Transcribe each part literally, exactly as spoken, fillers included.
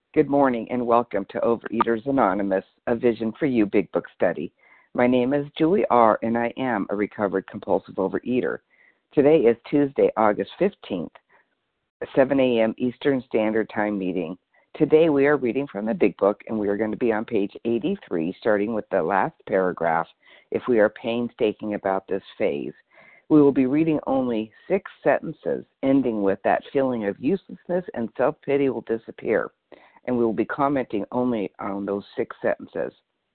Good morning and welcome to Overeaters Anonymous, a Vision for You Big Book Study. My name is Julie R. and I am a recovered compulsive overeater. Today is Tuesday, August fifteenth, seven a.m. Eastern Standard Time meeting. Today we are reading from the Big Book and we are going to be on page eighty-three, starting with the last paragraph if we are painstaking about this phase. We will be reading only six sentences, ending with that feeling of uselessness and self-pity will disappear. And we will be commenting only on those six sentences.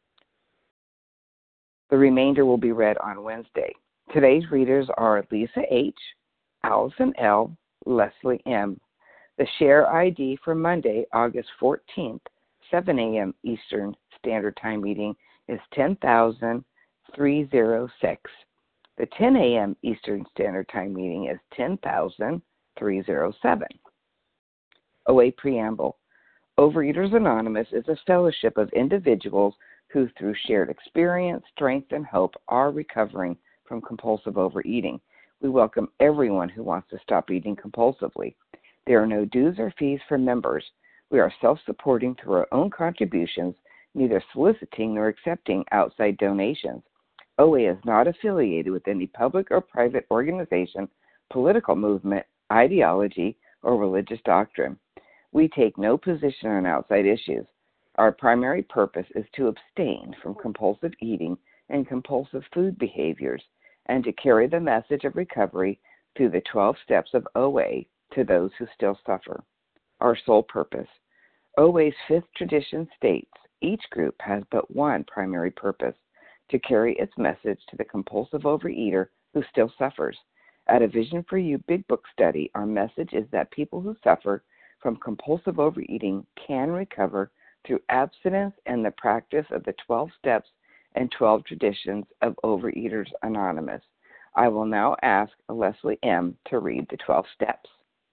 The remainder will be read on Wednesday. Today's readers are Lisa H., Allison L., Leslie M. The share I D for Monday, August fourteenth, seven a.m. Eastern Standard Time meeting is ten thousand three hundred six. The ten a.m. Eastern Standard Time meeting is ten thousand three hundred seven. O A Preamble. Overeaters Anonymous is a fellowship of individuals who, through shared experience, strength, and hope, are recovering from compulsive overeating. We welcome everyone who wants to stop eating compulsively. There are no dues or fees for members. We are self-supporting through our own contributions, neither soliciting nor accepting outside donations. O A is not affiliated with any public or private organization, political movement, ideology, or religious doctrine. We take no position on outside issues. Our primary purpose is to abstain from compulsive eating and compulsive food behaviors and to carry the message of recovery through the twelve steps of O A to those who still suffer. Our sole purpose. O A's fifth tradition states each group has but one primary purpose, to carry its message to the compulsive overeater who still suffers. At a Vision for You Big Book Study, our message is that people who suffer from compulsive overeating can recover through abstinence and the practice of the twelve steps and twelve traditions of Overeaters Anonymous. I will now ask Leslie M. to read the twelve steps.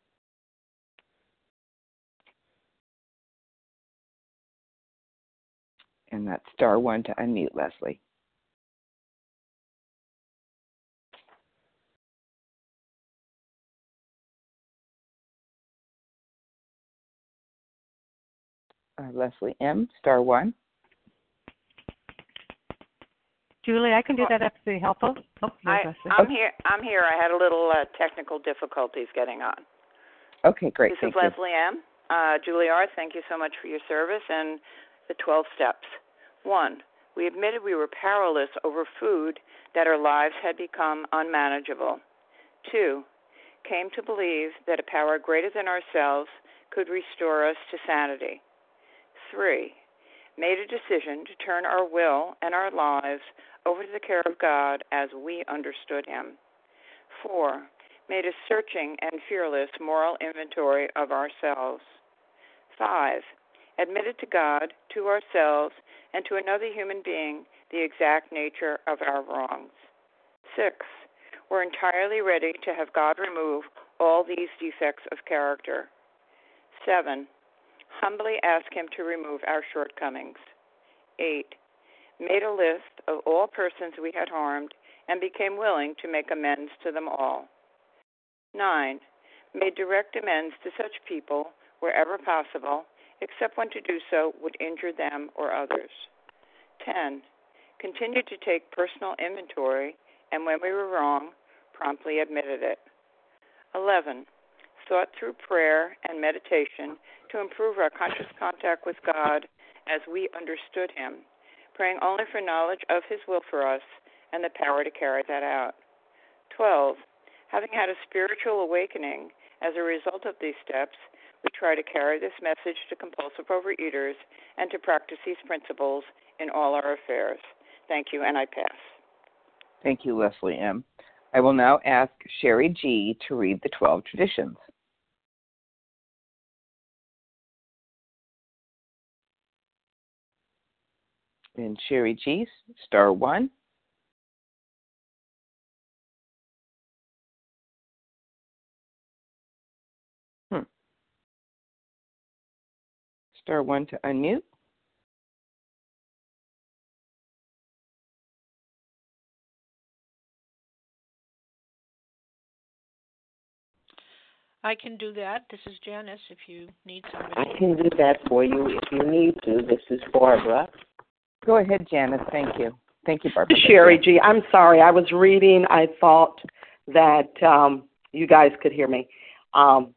And that's star one to unmute, Leslie. Uh, Leslie M., star one. Julie, I can do that. That's pretty helpful. Oh, I, I'm here. I'm here. I had a little uh, technical difficulties getting on. Okay, great. This Thank is you. Leslie M. Uh, Julie R., thank you so much for your service and the twelve steps. One, we admitted we were powerless over food, that our lives had become unmanageable. Two, came to believe that a power greater than ourselves could restore us to sanity. Three, made a decision to turn our will and our lives over to the care of God as we understood Him. Four, made a searching and fearless moral inventory of ourselves. Five, admitted to God, to ourselves, and to another human being the exact nature of our wrongs. Six, we're entirely ready to have God remove all these defects of character. Seven, humbly ask Him to remove our shortcomings. Eight, made a list of all persons we had harmed and became willing to make amends to them all. Nine, made direct amends to such people wherever possible, except when to do so would injure them or others. Ten, continued to take personal inventory, and when we were wrong, promptly admitted it. Eleven, thought through prayer and meditation to improve our conscious contact with God as we understood Him, praying only for knowledge of His will for us and the power to carry that out. Twelve, having had a spiritual awakening as a result of these steps, we try to carry this message to compulsive overeaters and to practice these principles in all our affairs. Thank you, and I pass. Thank you, Leslie M. I will now ask Sherry G. to read the twelve traditions. And Sherry G., star one. Hmm. Star one to unmute. I can do that. This is Janice if you need somebody. I can do that for you if you need to. This is Barbara. Go ahead, Janice. Thank you. Thank you, Barbara. Sherry G. I'm sorry. I was reading. I thought that um, you guys could hear me. Um,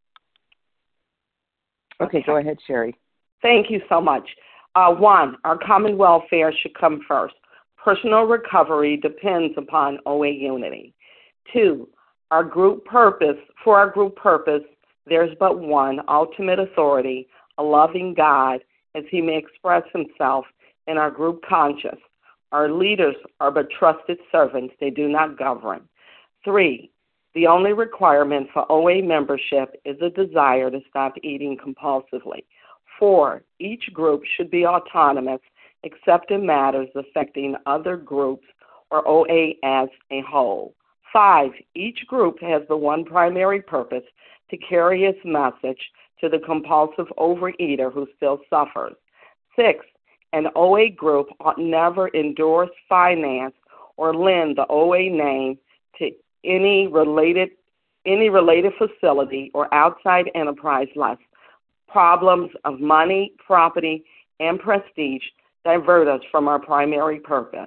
okay, go ahead, Sherry. Thank you so much. Uh, one, our common welfare should come first. Personal recovery depends upon O A unity. Two, our group purpose, for our group purpose, there's but one ultimate authority, a loving God, as he may express himself in our group conscience. Our leaders are but trusted servants. They do not govern. Three, the only requirement for O A membership is a desire to stop eating compulsively. Four, each group should be autonomous except in matters affecting other groups or O A as a whole. Five, each group has the one primary purpose to carry its message to the compulsive overeater who still suffers. Six, an O A group ought never endorse, finance, or lend the O A name to any related any related facility or outside enterprise lest problems of money, property, and prestige divert us from our primary purpose.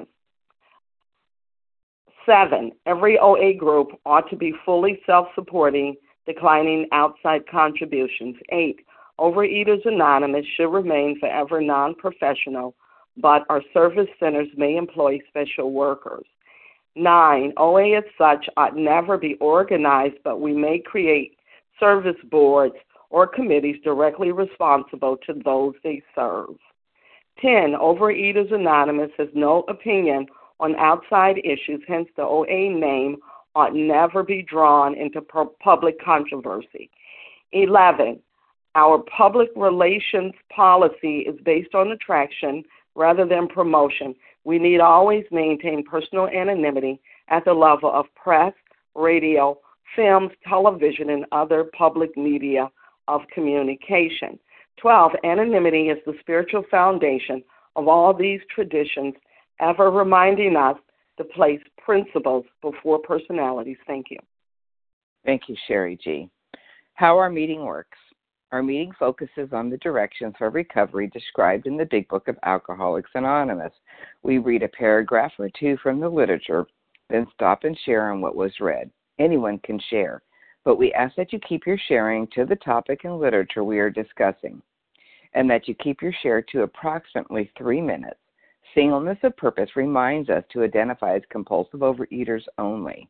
Seven, every O A group ought to be fully self-supporting, declining outside contributions. Eight, Overeaters Anonymous should remain forever non-professional, but our service centers may employ special workers. Nine, O A as such ought never be organized, but we may create service boards or committees directly responsible to those they serve. Ten, Overeaters Anonymous has no opinion on outside issues, hence the O A name ought never be drawn into public controversy. Eleven, our public relations policy is based on attraction rather than promotion. We need always maintain personal anonymity at the level of press, radio, films, television, and other public media of communication. Twelve, anonymity is the spiritual foundation of all these traditions, ever reminding us to place principles before personalities. Thank you. Thank you, Sherry G. How our meeting works. Our meeting focuses on the directions for recovery described in the Big Book of Alcoholics Anonymous. We read a paragraph or two from the literature, then stop and share on what was read. Anyone can share, but we ask that you keep your sharing to the topic and literature we are discussing, and that you keep your share to approximately three minutes. Singleness of purpose reminds us to identify as compulsive overeaters only.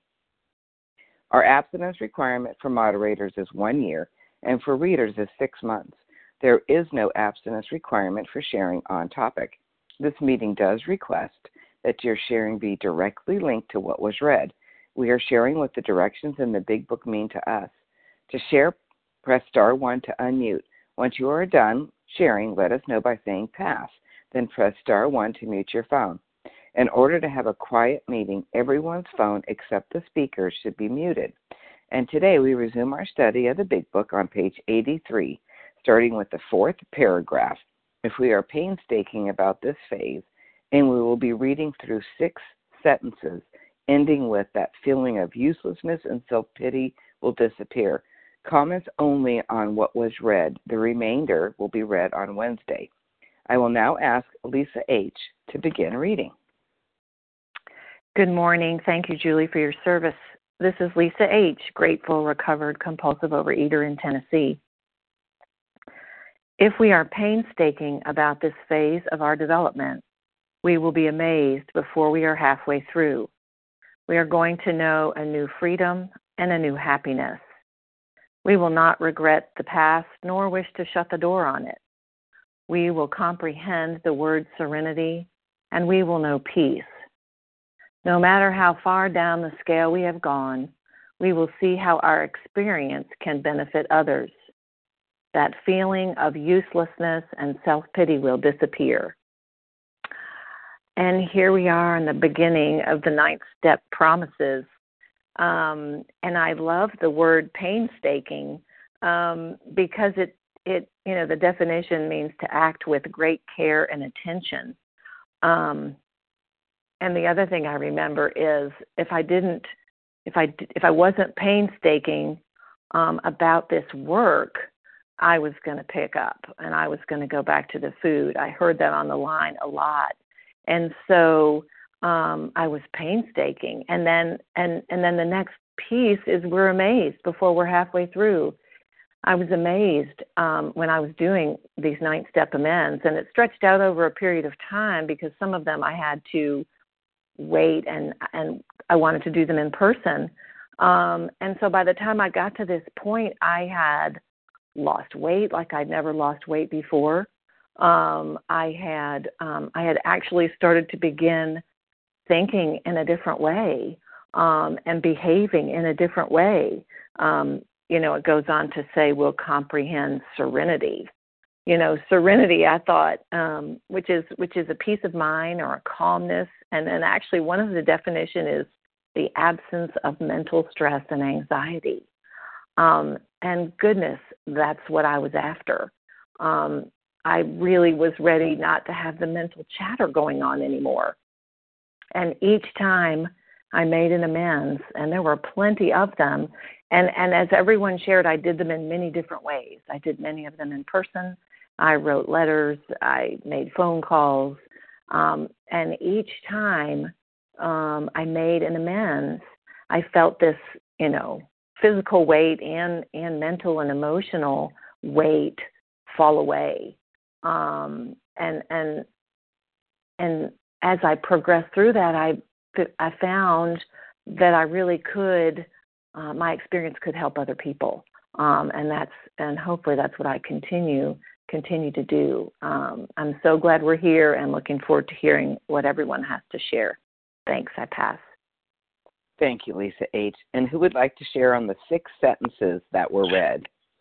Our abstinence requirement for moderators is one year, and for readers is six months. There is no abstinence requirement for sharing on topic. This meeting does request that your sharing be directly linked to what was read. We are sharing what the directions in the Big Book mean to us. To share, press star one to unmute. Once you are done sharing, let us know by saying pass. Then press star one to mute your phone. In order to have a quiet meeting, everyone's phone except the speaker should be muted. And today we resume our study of the Big Book on page eighty-three, starting with the fourth paragraph. If we are painstaking about this phase, and we will be reading through six sentences, ending with that feeling of uselessness and self-pity will disappear. Comments only on what was read. The remainder will be read on Wednesday. I will now ask Lisa H. to begin reading. Good morning. Thank you, Julie, for your service. This is Lisa H., grateful, recovered, compulsive overeater in Tennessee. If we are painstaking about this phase of our development, we will be amazed before we are halfway through. We are going to know a new freedom and a new happiness. We will not regret the past nor wish to shut the door on it. We will comprehend the word serenity, and we will know peace. No matter how far down the scale we have gone, we will see how our experience can benefit others. That feeling of uselessness and self-pity will disappear. And here we are in the beginning of the ninth step promises. Um, and I love the word painstaking um, because it, it, you know, the definition means to act with great care and attention. Um, and the other thing I remember is if I didn't, if I, if I wasn't painstaking, um, about this work, I was going to pick up and I was going to go back to the food. I heard that on the line a lot. And so um, I was painstaking. And then, and, and then the next piece is we're amazed before we're halfway through. I was amazed um, when I was doing these ninth-step amends, and it stretched out over a period of time because some of them I had to wait and, and I wanted to do them in person. Um, and so by the time I got to this point, I had lost weight like I'd never lost weight before. Um, I had um, I had actually started to begin thinking in a different way um, and behaving in a different way. Um, you know, it goes on to say we'll comprehend serenity. You know, serenity, I thought, um, which is which is a peace of mind or a calmness. And then actually one of the definition is the absence of mental stress and anxiety. Um, and goodness, that's what I was after. Um, I really was ready not to have the mental chatter going on anymore. And each time I made an amends, and there were plenty of them, and, and as everyone shared, I did them in many different ways. I did many of them in person. I wrote letters. I made phone calls. Um, and each time um, I made an amends, I felt this, you know, physical weight and, and mental and emotional weight fall away. Um, and and and as I progressed through that, I I found that I really could, uh, my experience could help other people, um, and that's and hopefully that's what I continue continue to do. Um, I'm so glad we're here and looking forward to hearing what everyone has to share. Thanks. I pass. Thank you, Lisa H. And who would like to share on the six sentences that were read?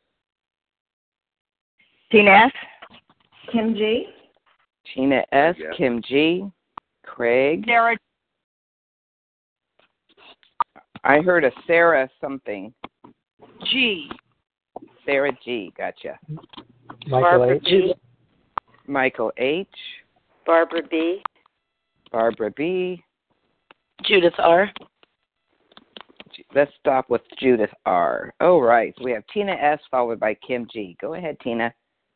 Tina S. Kim G. Tina S. Yeah. Kim G. Craig. Sarah. I heard a Sarah something. G. Sarah G. Gotcha. Michael Barbara H. B. Michael H. Barbara B. Barbara B. Judith R. Let's stop with Judith R. Oh, right. So we have Tina S. followed by Kim G. Go ahead, Tina.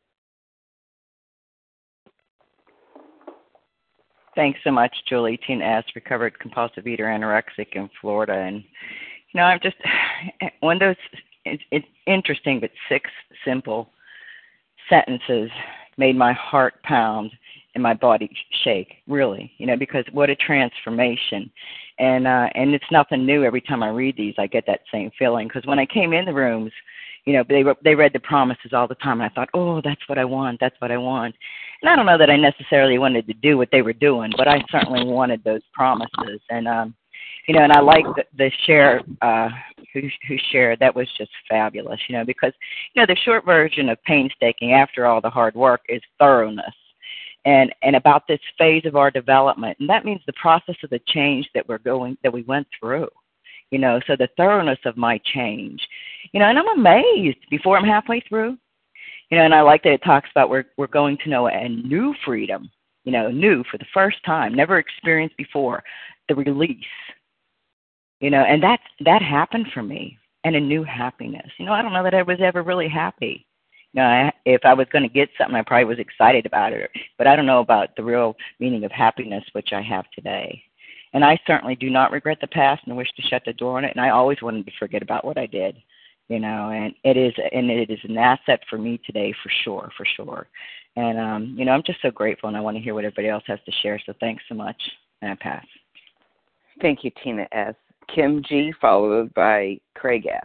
Thanks so much, Julie. Tina S., recovered compulsive eater, anorexic in Florida. And, you know, I'm just, one of those, it's, it's interesting, but six simple sentences made my heart pound and my body shake, really, you know, because what a transformation. And uh, and it's nothing new. Every time I read these, I get that same feeling. Because when I came in the rooms, you know, they they read the promises all the time, and I thought, oh, that's what I want, that's what I want. And I don't know that I necessarily wanted to do what they were doing, but I certainly wanted those promises. And, um, you know, and I like the, the share uh, who, who shared. That was just fabulous, you know, because, you know, the short version of painstaking after all the hard work is thoroughness. And, and about this phase of our development. And that means the process of the change that we're going, that we went through, you know, so the thoroughness of my change, you know, and I'm amazed before I'm halfway through, you know, and I like that it talks about we're, we're going to know a new freedom, you know, new for the first time, never experienced before, the release, you know, and that, that happened for me, and a new happiness. You know, I don't know that I was ever really happy. You know, I, if I was going to get something, I probably was excited about it. But I don't know about the real meaning of happiness, which I have today. And I certainly do not regret the past and wish to shut the door on it. And I always wanted to forget about what I did, you know. And it is, and it is an asset for me today, for sure, for sure. And um, you know, I'm just so grateful, and I want to hear what everybody else has to share. So thanks so much, and I pass. Thank you, Tina S. Kim G. followed by Craig F.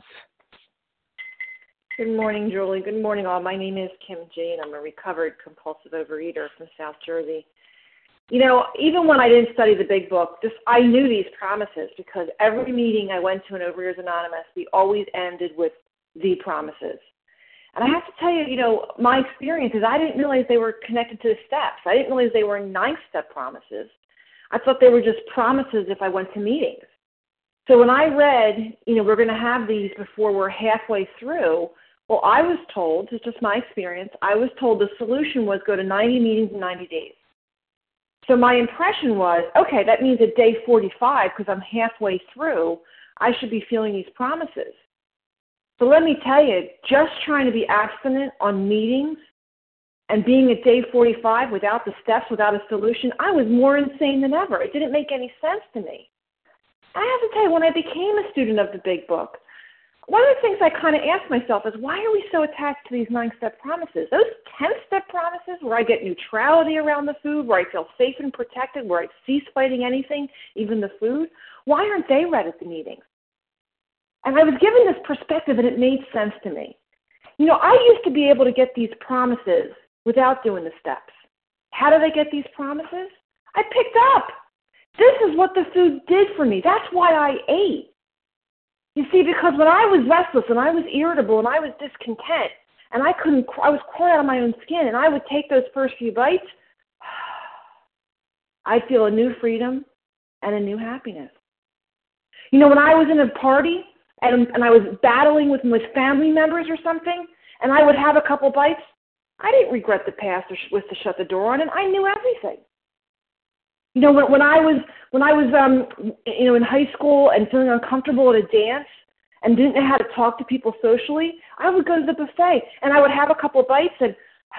Good morning, Julie. Good morning, all. My name is Kim G., and I'm a recovered compulsive overeater from South Jersey. You know, even when I didn't study the big book, just I knew these promises because every meeting I went to in Overeaters Anonymous, we always ended with the promises. And I have to tell you, you know, my experience is I didn't realize they were connected to the steps. I didn't realize they were ninth-step promises. I thought they were just promises if I went to meetings. So when I read, you know, we're going to have these before we're halfway through, well, I was told, it's just my experience, I was told the solution was go to ninety meetings in ninety days. So my impression was, okay, that means at day forty-five, because I'm halfway through, I should be feeling these promises. So let me tell you, just trying to be abstinent on meetings and being at day forty-five without the steps, without a solution, I was more insane than ever. It didn't make any sense to me. I have to tell you, when I became a student of the Big Book, one of the things I kind of asked myself is, why are we so attached to these nine-step promises? Those ten-step promises where I get neutrality around the food, where I feel safe and protected, where I cease fighting anything, even the food, why aren't they read at the meetings? And I was given this perspective, and it made sense to me. You know, I used to be able to get these promises without doing the steps. How did I get these promises? I picked up. This is what the food did for me. That's why I ate. You see, because when I was restless and I was irritable and I was discontent and I couldn't, I was crawling out of my own skin, and I would take those first few bites, I'd feel a new freedom and a new happiness. You know, when I was in a party and, and I was battling with my family members or something, and I would have a couple bites, I didn't regret the past or was to shut the door on it. I knew everything. You know, when, when I was when I was um you know in high school and feeling uncomfortable at a dance and didn't know how to talk to people socially, I would go to the buffet and I would have a couple bites and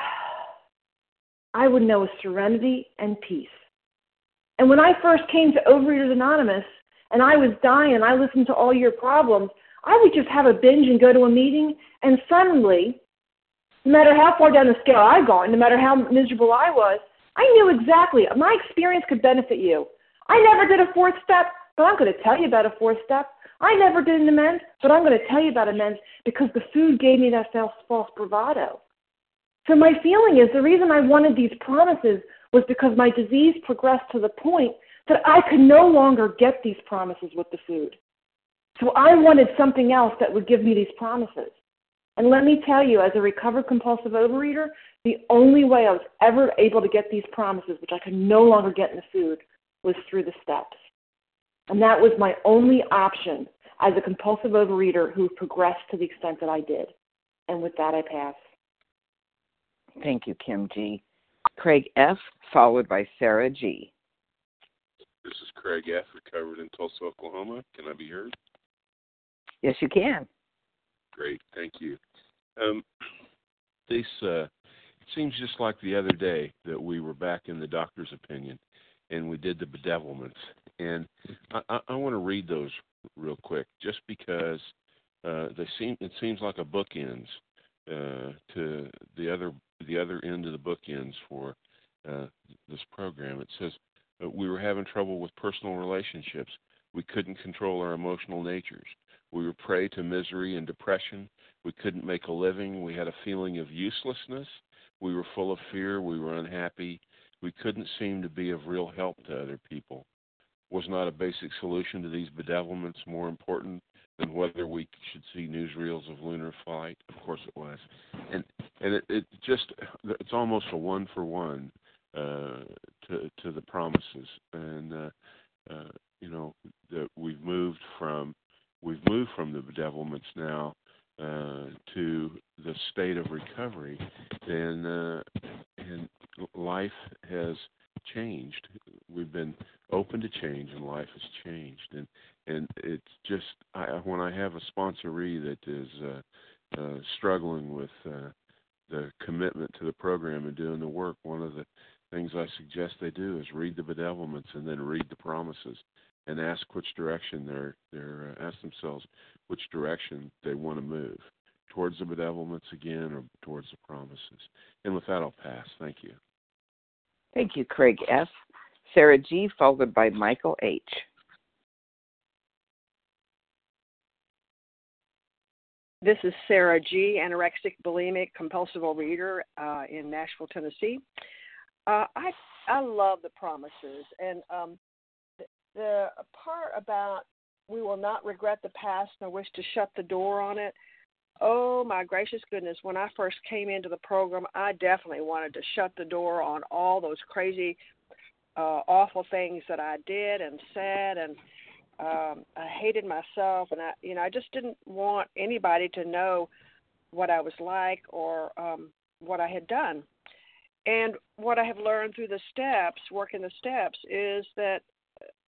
I would know a serenity and peace. And when I first came to Overeaters Anonymous and I was dying and I listened to all your problems, I would just have a binge and go to a meeting, and suddenly, no matter how far down the scale I'd gone, no matter how miserable I was, I knew exactly. My experience could benefit you. I never did a fourth step, but I'm going to tell you about a fourth step. I never did an amends, but I'm going to tell you about amends because the food gave me that false, false bravado. So my feeling is the reason I wanted these promises was because my disease progressed to the point that I could no longer get these promises with the food. So I wanted something else that would give me these promises. And let me tell you, as a recovered compulsive overeater, the only way I was ever able to get these promises, which I could no longer get in the food, was through the steps. And that was my only option as a compulsive overeater who progressed to the extent that I did. And with that, I pass. Thank you, Kim G. Craig F., followed by Sarah G. This is Craig F., recovered in Tulsa, Oklahoma. Can I be heard? Yes, you can. Great, thank you. Um, this uh, it seems just like the other day that we were back in the doctor's opinion, and we did the bedevilments. And I, I, I want to read those real quick, just because uh, they seem it seems like a bookends uh, to the other the other end of the bookends for uh, this program. It says uh, we were having trouble with personal relationships. We couldn't control our emotional natures. We were prey to misery and depression. We couldn't make a living. We had a feeling of uselessness. We were full of fear. We were unhappy. We couldn't seem to be of real help to other people. Was not a basic solution to these bedevilments more important than whether we should see newsreels of lunar flight? Of course it was. And and it, it just, it's almost a one for one uh, to to the promises. And, uh, uh, you know, that we've moved from We've moved from the bedevilments now uh, to the state of recovery, and uh, and life has changed. We've been open to change, and life has changed. And and it's just I, when I have a sponsoree that is uh, uh, struggling with uh, the commitment to the program and doing the work, one of the things I suggest they do is read the bedevilments and then read the promises, and ask which direction they're they're uh, ask themselves which direction they want to move, towards the bedevilments again or towards the promises. And with that, I'll pass. Thank you. Thank you, Craig F. Sarah G., followed by Michael H. This is Sarah G., anorexic, bulimic, compulsive overeater uh, in Nashville, Tennessee. Uh, I I love the promises, and um, the part about we will not regret the past nor wish to shut the door on it. Oh, my gracious goodness. When I first came into the program, I definitely wanted to shut the door on all those crazy, uh, awful things that I did and said, and um, I hated myself, and I, you know, I just didn't want anybody to know what I was like or um, what I had done. And what I have learned through the steps, working the steps, is that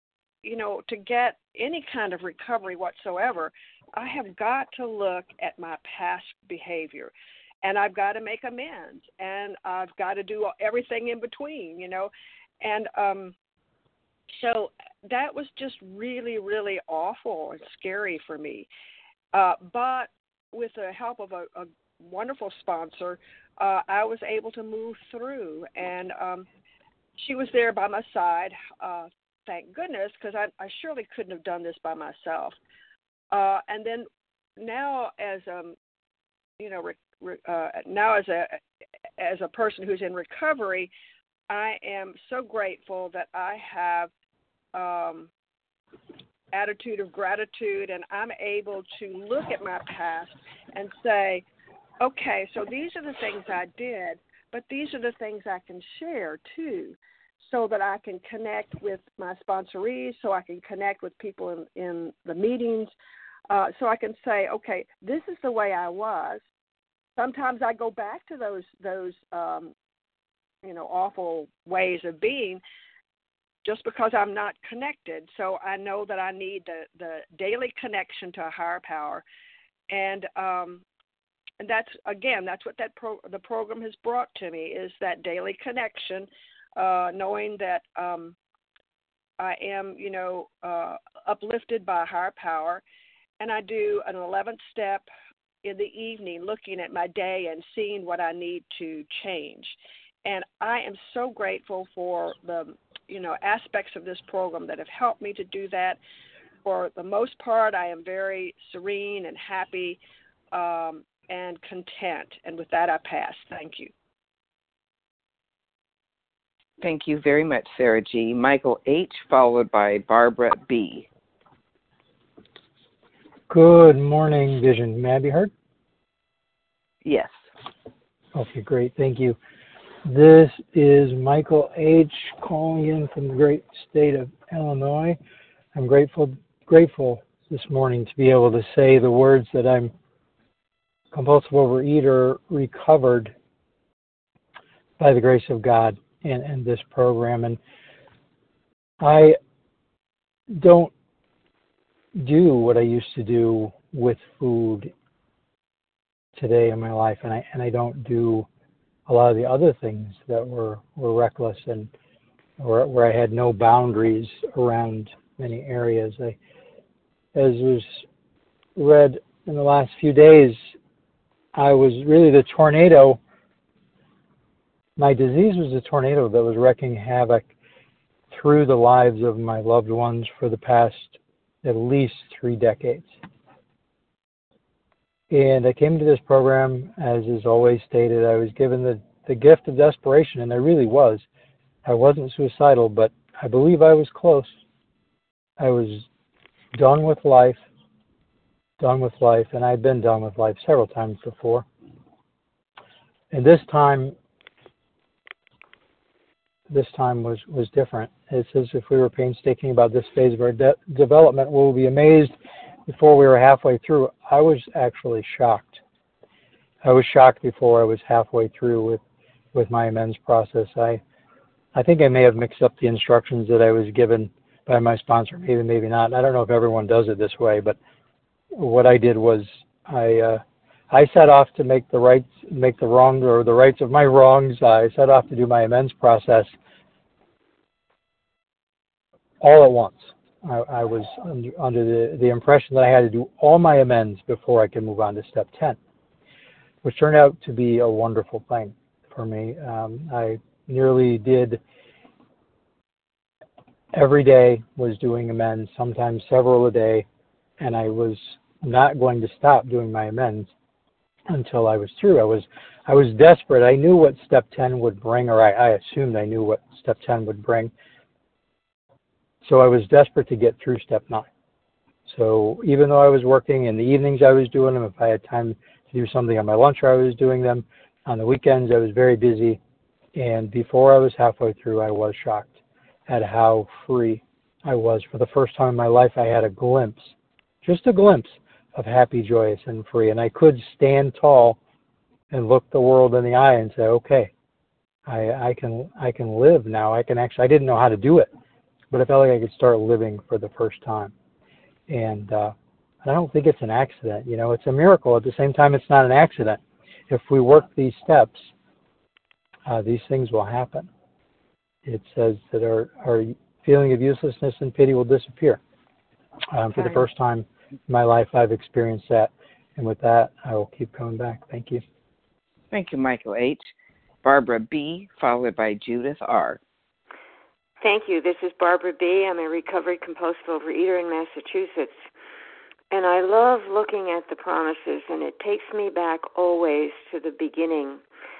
you know, to get any kind of recovery whatsoever, I have got to look at my past behavior, and I've got to make amends, and I've got to do everything in between, you know. And um, so that was just really, really awful and scary for me. Uh, but with the help of a, a wonderful sponsor, uh, I was able to move through, and um, she was there by my side, uh, thank goodness, because I, I surely couldn't have done this by myself. Uh, and then now, as um, you know, re, re, uh, now as a as a person who's in recovery, I am so grateful that I have um, attitude of gratitude, and I'm able to look at my past and say, okay, so these are the things I did, but these are the things I can share too, so that I can connect with my sponsorees, so I can connect with people in, in the meetings, uh, so I can say, okay, this is the way I was. Sometimes I go back to those those um, you know, awful ways of being, just because I'm not connected. So I know that I need the, the daily connection to a higher power. And um, and that's, again, that's what that pro- the program has brought to me, is that daily connection, uh, knowing that um, I am, you know, uh, uplifted by a higher power. And I do an eleventh step in the evening, looking at my day and seeing what I need to change. And I am so grateful for the, you know, aspects of this program that have helped me to do that. For the most part, I am very serene and happy um, and content. And with that, I pass. Thank you. Thank you very much, Sarah G. Michael H., followed by Barbara B. Good morning, Vision. May I be heard? Yes. Okay, great. Thank you. This is Michael H. calling in from the great state of Illinois. I'm grateful grateful this morning to be able to say the words that I'm compulsive overeater recovered by the grace of God and, and this program. And I don't do what I used to do with food today in my life, and I and I don't do a lot of the other things that were, were reckless and where, where I had no boundaries around many areas. I, as was read in the last few days, I was really the tornado. My disease was a tornado that was wreaking havoc through the lives of my loved ones for the past at least three decades. And I came to this program, as is always stated, I was given the, the gift of desperation, and I really was. I wasn't suicidal, but I believe I was close. I was done with life, done with life, and I'd been done with life several times before. And this time, this time was, was different. It's as if we were painstaking about this phase of our de- development. We'll be amazed before we were halfway through. I was actually shocked. I was shocked before I was halfway through with, with my amends process. I I think I may have mixed up the instructions that I was given by my sponsor, maybe, maybe not. I don't know if everyone does it this way, but what I did was I uh, I set off to make the rights, make the wrong or the rights of my wrongs. I set off to do my amends process all at once. I, I was under, under the, the impression that I had to do all my amends before I could move on to step ten, which turned out to be a wonderful thing for me. Um, I nearly did every day, was doing amends, sometimes several a day, and I was not going to stop doing my amends until I was through. I was I was desperate. I knew what step ten would bring, or I, I assumed I knew what step ten would bring. So I was desperate to get through step nine. So even though I was working in the evenings, I was doing them. If I had time to do something on my lunch, I was doing them. On the weekends, I was very busy. And before I was halfway through, I was shocked at how free I was. For the first time in my life, I had a glimpse, just a glimpse of happy, joyous, and free. And I could stand tall and look the world in the eye and say, okay, I, I can I can live now. I can actually, I didn't know how to do it, but I felt like I could start living for the first time. And, uh, and I don't think it's an accident. You know, it's a miracle. At the same time, it's not an accident. If we work these steps, uh, these things will happen. It says that our, our feeling of uselessness and pity will disappear. Um, for the first time in my life, I've experienced that. And with that, I will keep coming back. Thank you. Thank you, Michael H. Barbara B., followed by Judith R. Thank you. This is Barbara B. I'm a recovered compulsive overeater in Massachusetts. And I love looking at the promises, and it takes me back always to the beginning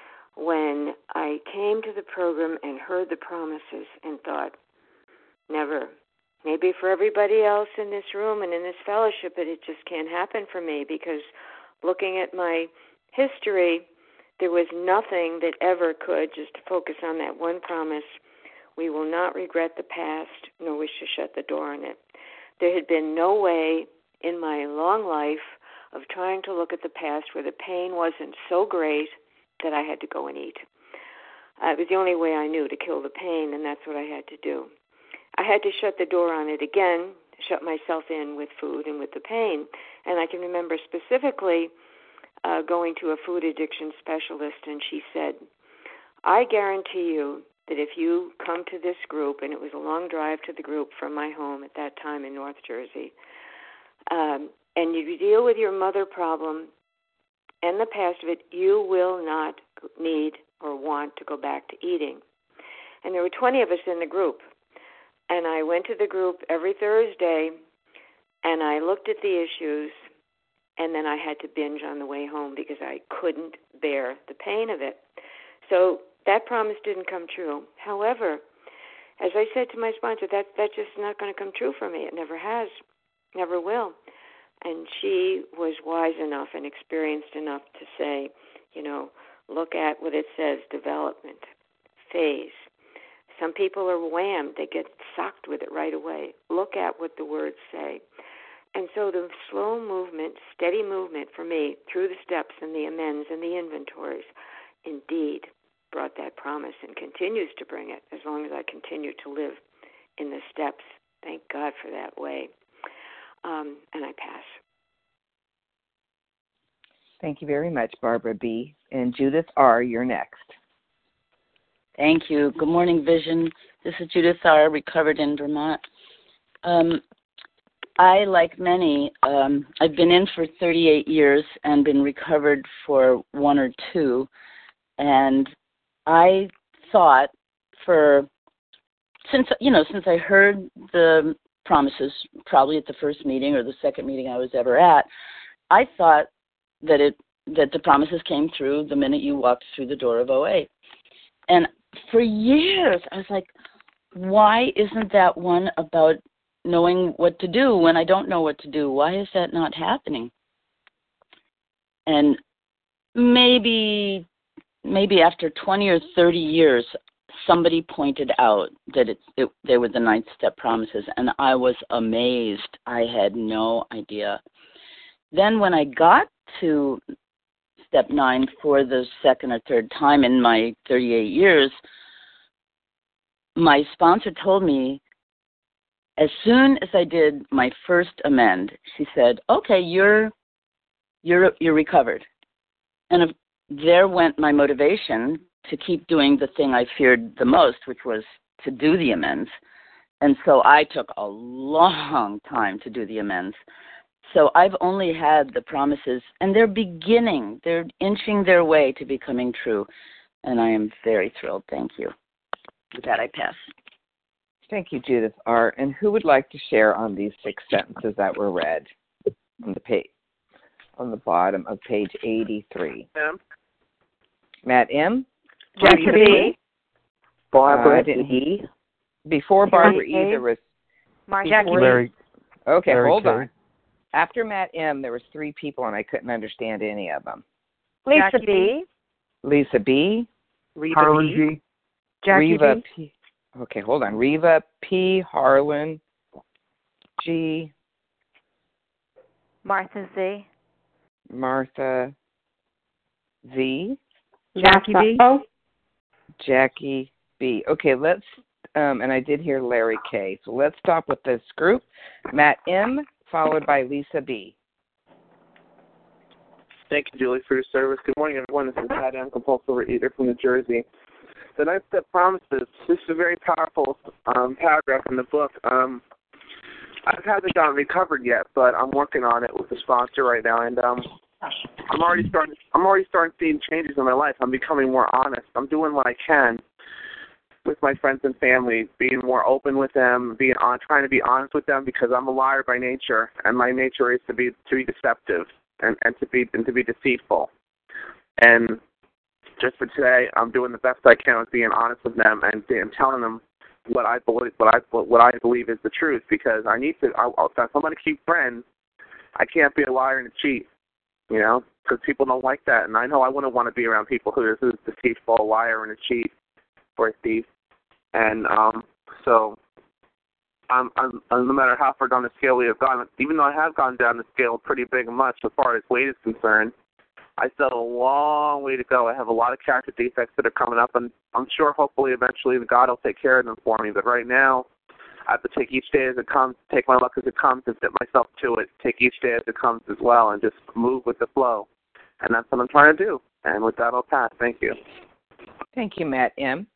when I came to the program and heard the promises and thought, never. Maybe for everybody else in this room and in this fellowship, but it just can't happen for me, because looking at my history, there was nothing that ever could, just to focus on that one promise, we will not regret the past nor wish to shut the door on it. There had been no way in my long life of trying to look at the past where the pain wasn't so great that I had to go and eat. Uh, it was the only way I knew to kill the pain, and that's what I had to do. I had to shut the door on it again, shut myself in with food and with the pain. And I can remember specifically uh, going to a food addiction specialist, and she said, I guarantee you that if you come to this group, and it was a long drive to the group from my home at that time in North Jersey, um, and you deal with your mother problem and the past of it, you will not need or want to go back to eating. And there were twenty of us in the group. And I went to the group every Thursday, and I looked at the issues, and then I had to binge on the way home because I couldn't bear the pain of it. So that promise didn't come true. However, as I said to my sponsor, that that's just not going to come true for me. It never has, never will. And she was wise enough and experienced enough to say, you know, look at what it says, development, phase. Some people are whammed. They get socked with it right away. Look at what the words say. And so the slow movement, steady movement for me through the steps and the amends and the inventories indeed brought that promise and continues to bring it as long as I continue to live in the steps. Thank God for that way. Um, and I pass. Thank you very much, Barbara B. And Judith R., you're next. Thank you. Good morning, Vision. This is Judith R., recovered in Vermont. Um, I, like many, um, I've been in for thirty-eight years and been recovered for one or two. And I thought for, since, you know, since I heard the promises, probably at the first meeting or the second meeting I was ever at, I thought that it that the promises came through the minute you walked through the door of O A. And for years, I was like, why isn't that one about knowing what to do when I don't know what to do? Why is that not happening? And maybe maybe after twenty or thirty years, somebody pointed out that it, it, they were the ninth step promises, and I was amazed. I had no idea. Then when I got to step nine for the second or third time in my thirty-eight years, my sponsor told me, as soon as I did my first amend, she said, okay, you're you're you're recovered. And if, there went my motivation to keep doing the thing I feared the most, which was to do the amends. And so I took a long time to do the amends. So I've only had the promises, and they're beginning. They're inching their way to becoming true. And I am very thrilled. Thank you. With that, I pass. Thank you, Judith R. And who would like to share on these six sentences that were read on the page, on the bottom of page eighty-three? M. Matt M. Jackie B. Barbara uh, E. Before Barbara E, there was Jackie Larry. Okay, Larry hold K. on. After Matt M, there was three people, and I couldn't understand any of them. Lisa Jackie B. Lisa B. Reva Harlan B. G. Jackie Reva B. P. Okay, hold on. Reva P. Harlan G. Martha Z. Martha Z. Jackie B. Oh. Jackie B. Okay, let's um, and I did hear Larry K. So let's stop with this group. Matt M., followed by Lisa B. Thank you, Julie, for your service. Good morning, everyone. This is Matt M., compulsive overeater from New Jersey. The Ninth Step Promises, this is a very powerful um, paragraph in the book. Um, I haven't gotten recovered yet, but I'm working on it with the sponsor right now, and um, I'm already starting. I'm already starting seeing changes in my life. I'm becoming more honest. I'm doing what I can with my friends and family, being more open with them, being on, trying to be honest with them, because I'm a liar by nature, and my nature is to be to be deceptive and, and to be and to be deceitful. And just for today, I'm doing the best I can with being honest with them and, and telling them what I believe, what I what I believe is the truth, because I need to. I, if I'm going to keep friends, I can't be a liar and a cheat. You know, because people don't like that, and I know I wouldn't want to be around people who are who's deceitful, a liar, and a cheat, or a thief. And um, so, I'm, I'm, no matter how far down the scale we have gone, even though I have gone down the scale pretty big and much as far as weight is concerned, I still have a long way to go. I have a lot of character defects that are coming up, and I'm sure, hopefully, eventually, God will take care of them for me. But right now, I have to take each day as it comes, take my luck as it comes, and fit myself to it. Take each day as it comes as well, and just move with the flow. And that's what I'm trying to do. And with that, I'll pass. Thank you. Thank you, Matt M.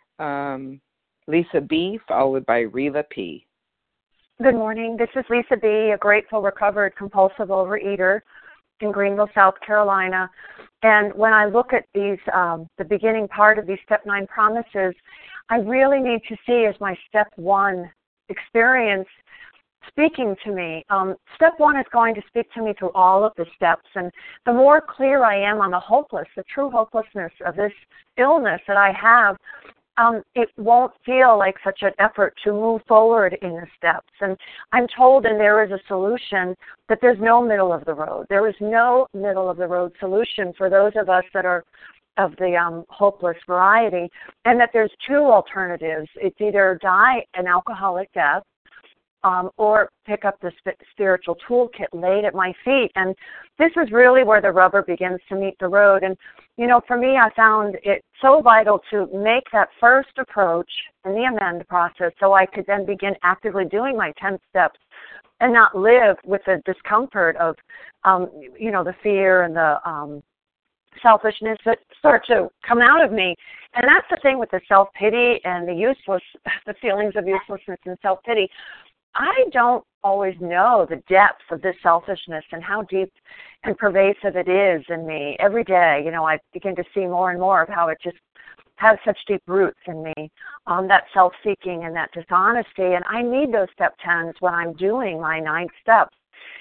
Um, Lisa B., followed by Reva P. Good morning. This is Lisa B., a grateful, recovered, compulsive overeater in Greenville, South Carolina. And when I look at these, um, the beginning part of these Step nine promises, I really need to see as my Step one experience speaking to me. Um, step one is going to speak to me through all of the steps, and the more clear I am on the hopeless, the true hopelessness of this illness that I have, um, it won't feel like such an effort to move forward in the steps. And I'm told, and there is a solution, that there's no middle of the road. There is no middle of the road solution for those of us that are of the um, hopeless variety, and that there's two alternatives. It's either die an alcoholic death um, or pick up the sp- spiritual toolkit laid at my feet. And this is really where the rubber begins to meet the road. And, you know, for me, I found it so vital to make that first approach in the amend process so I could then begin actively doing my ten steps and not live with the discomfort of, um, you know, the fear and the um, selfishness that start to come out of me. And that's the thing with the self-pity and the useless, the feelings of uselessness and self-pity. I don't always know the depth of this selfishness and how deep and pervasive it is in me. Every day, you know, I begin to see more and more of how it just has such deep roots in me, um, that self-seeking and that dishonesty. And I need those step tens when I'm doing my nine steps.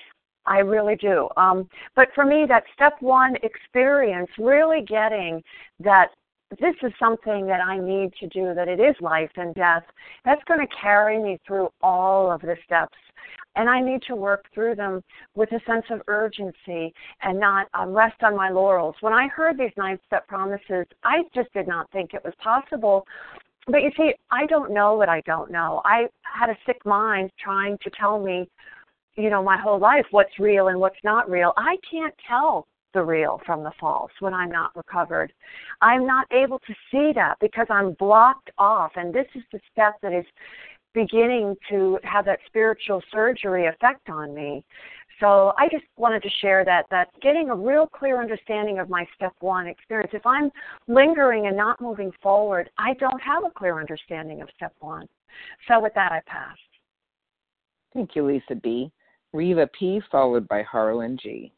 I really do. Um, but for me, that step one experience, really getting that this is something that I need to do, that it is life and death, that's going to carry me through all of the steps. And I need to work through them with a sense of urgency and not um, rest on my laurels. When I heard these nine-step promises, I just did not think it was possible. But you see, I don't know what I don't know. I had a sick mind trying to tell me, you know, my whole life what's real and what's not real. I can't tell the real from the false when I'm not recovered. I'm not able to see that because I'm blocked off. And this is the step that is beginning to have that spiritual surgery effect on me. So I just wanted to share that, that getting a real clear understanding of my step one experience. If I'm lingering and not moving forward, I don't have a clear understanding of step one. So with that, I pass. Thank you, Lisa B. Reva P., followed by Harlan G.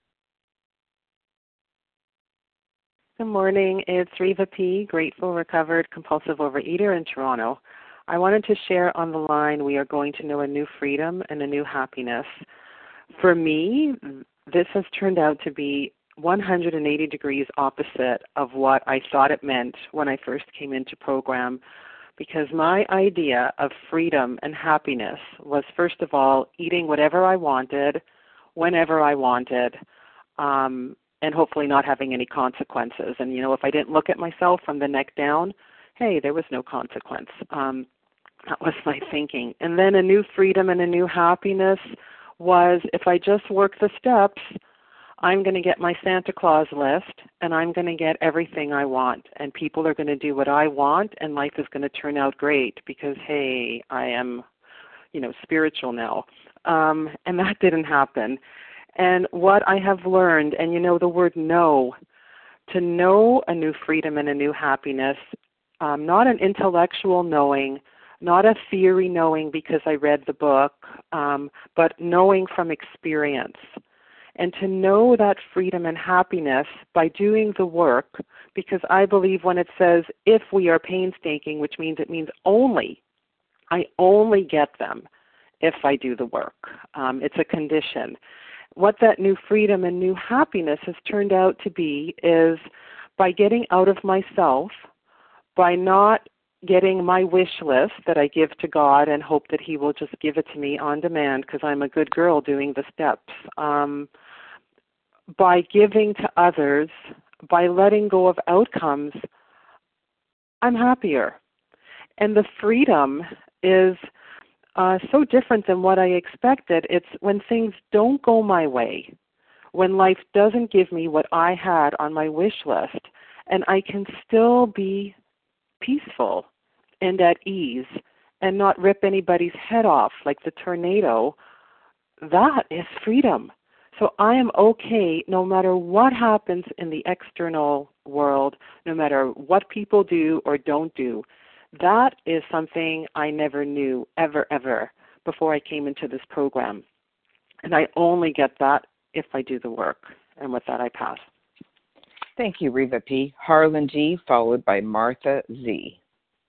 Good morning. It's Reva P., grateful, recovered, compulsive overeater in Toronto. I wanted to share on the line, we are going to know a new freedom and a new happiness. For me, this has turned out to be one hundred eighty degrees opposite of what I thought it meant when I first came into program, because my idea of freedom and happiness was, first of all, eating whatever I wanted, whenever I wanted, um, and hopefully not having any consequences. And, you know, if I didn't look at myself from the neck down, hey, there was no consequence. Um, that was my thinking. And then a new freedom and a new happiness was, if I just work the steps, I'm going to get my Santa Claus list, and I'm going to get everything I want, and people are going to do what I want, and life is going to turn out great because, hey, I am, you know, spiritual now. Um, and that didn't happen. And what I have learned, and you know the word know, to know a new freedom and a new happiness, um, not an intellectual knowing, not a theory knowing because I read the book, um, but knowing from experience. And to know that freedom and happiness by doing the work, because I believe when it says if we are painstaking, which means it means only, I only get them if I do the work. Um, it's a condition. What that new freedom and new happiness has turned out to be is by getting out of myself, by not getting my wish list that I give to God and hope that He will just give it to me on demand because I'm a good girl doing the steps. Um, by giving to others, by letting go of outcomes, I'm happier. And the freedom is uh, so different than what I expected. It's when things don't go my way, when life doesn't give me what I had on my wish list, and I can still be peaceful and at ease and not rip anybody's head off like the tornado. That is freedom. So I am okay no matter what happens in the external world, no matter what people do or don't do. That is something I never knew ever, ever before I came into this program. And I only get that if I do the work. And with that, I pass. Thank you, Reva P. Harlan G., followed by Martha Z.